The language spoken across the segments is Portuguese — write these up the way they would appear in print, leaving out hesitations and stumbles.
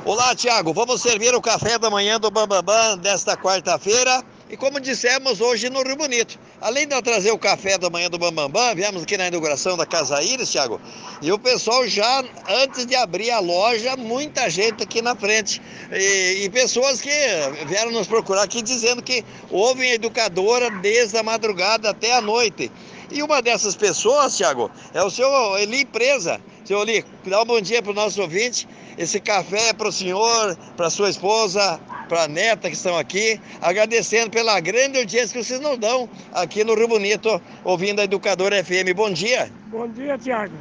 Olá, Tiago. Vamos servir o café da manhã do Bambambam desta quarta-feira. E como dissemos hoje no Rio Bonito, além de eu trazer o café da manhã do Bambambam, viemos aqui na inauguração da Casa Íris, Tiago, e o pessoal já, antes de abrir a loja, muita gente aqui na frente. E pessoas que vieram nos procurar aqui dizendo que ouvem a educadora desde a madrugada até a noite. E uma dessas pessoas, Tiago, é o seu Eli Presa. Seu Eli, dá um bom dia para o nosso ouvinte. Esse café é para o senhor, para sua esposa, para a neta que estão aqui, agradecendo pela grande audiência que vocês nos dão aqui no Rio Bonito, ouvindo a Educadora FM. Bom dia. Bom dia, Tiago.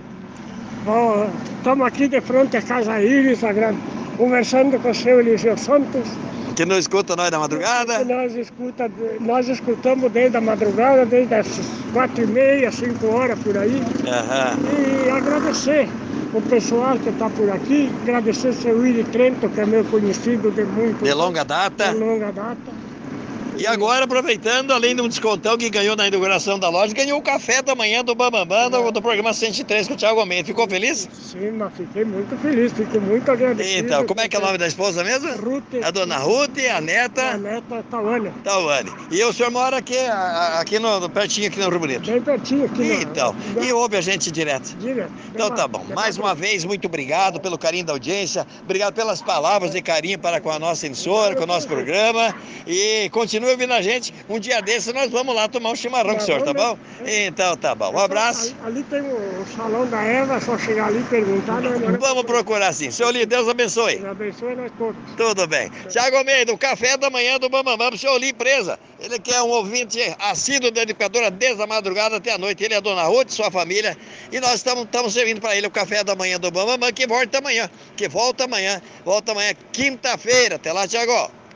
Estamos aqui de frente à Casa Íris, conversando com o seu Eliseu Santos. Que não escuta nós da madrugada? Nós escutamos desde a madrugada, desde as 4h30, 5 horas por aí. Uhum. E agradecer o pessoal que está por aqui, agradecer o seu Willy Trento, que é meu conhecido de longa data. De longa data. E agora, aproveitando, além de um descontão que ganhou na inauguração da loja, ganhou o café da manhã do Bambambam, do programa 103 com o Thiago Almeida. Ficou feliz? Sim, mas fiquei muito feliz, fiquei muito agradecido. Então, como é que é o nome da esposa mesmo? Ruth. A dona Ruth, a neta? A neta Tawane. Tawane. E o senhor mora aqui pertinho aqui no Rio Bonito? Bem pertinho aqui. Então, e ouve a gente direto? Direto. Então tá bom. Mais uma vez, muito obrigado pelo carinho da audiência, obrigado pelas palavras de carinho para com a nossa emissora, com o nosso programa, e continue ouvindo a gente. Um dia desse nós vamos lá tomar um chimarrão com o senhor, tá bom? Então tá bom. Um abraço. Ali tem o salão da Eva, só chegar ali e perguntar. Vamos procurar sim. Senhor Li, Deus abençoe. Deus abençoe nós todos. Tudo bem. Thiago Almeida, o café da manhã do Bambambam, pro senhor Li Presa. Ele que é um ouvinte assíduo da educadora desde a madrugada até a noite. Ele é a dona Ruth, sua família. E nós estamos servindo para ele o café da manhã do Bambambam, que volta amanhã. Volta amanhã, quinta-feira. Até lá, Thiago.